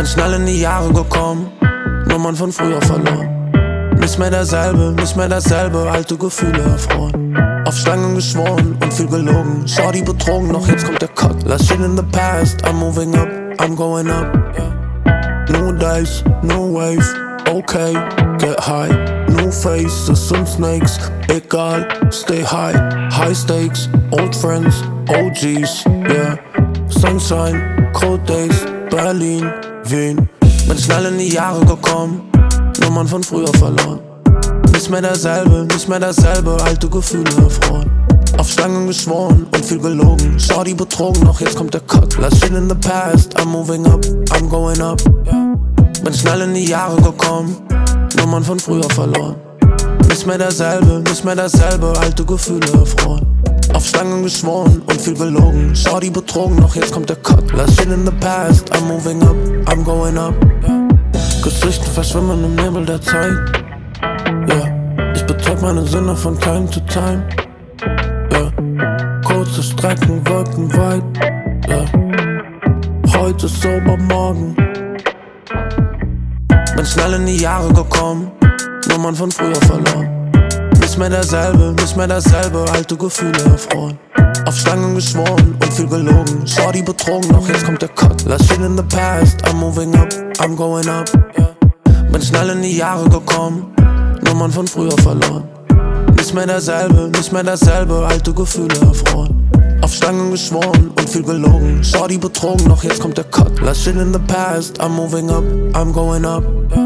Bin schnell in die Jahre gekommen, Nummern von früher verloren. Nicht mehr dasselbe, alte Gefühle erfroren. Auf Stangen geschworen und viel gelogen. Shorty betrogen, doch jetzt kommt der Cut. Last shit in the past, I'm moving up, I'm going up, yeah. New days, new wave, okay, get high. New faces und snakes, egal, stay high. High stakes, old friends, OGs, yeah. Sunshine, cold days, Berlin, Wien. Bin schnell in die Jahre gekommen, Nummern von früher verloren. Nicht mehr dasselbe, alte Gefühle erfroren. Auf Stangen geschworen und viel gelogen. Shorty betrogen, doch jetzt kommt der Cut. Last shit in the past, I'm moving up, I'm going up, yeah. Bin schnell in die Jahre gekommen, Nummern von früher verloren. Nicht mehr dasselbe, alte Gefühle erfroren. Auf Stangen geschworen und viel gelogen. Shorty betrogen, doch jetzt kommt der Cut. Last shit in the past, I'm moving up, I'm going up, yeah. Gesichter verschwimmen im Nebel der Zeit, yeah. Ich betreib meine Sinne von time to time, yeah. Kurze Strecken wirken weit, yeah. Heute ist sober, morgen. Bin schnell in die Jahre gekommen, Nummern von früher verloren. Nicht mehr dasselbe, alte Gefühle erfroren. Auf Stangen geschworen und viel gelogen. Shorty betrogen, doch jetzt kommt der Cut. Last shit in the past, I'm moving up, I'm going up, yeah. Bin schnell in die Jahre gekommen, Nummern von früher verloren. Nicht mehr dasselbe, alte Gefühle erfroren. Auf Stangen geschworen und viel gelogen. Shorty betrogen, doch jetzt kommt der Cut. Last shit in the past, I'm moving up, I'm going up, yeah.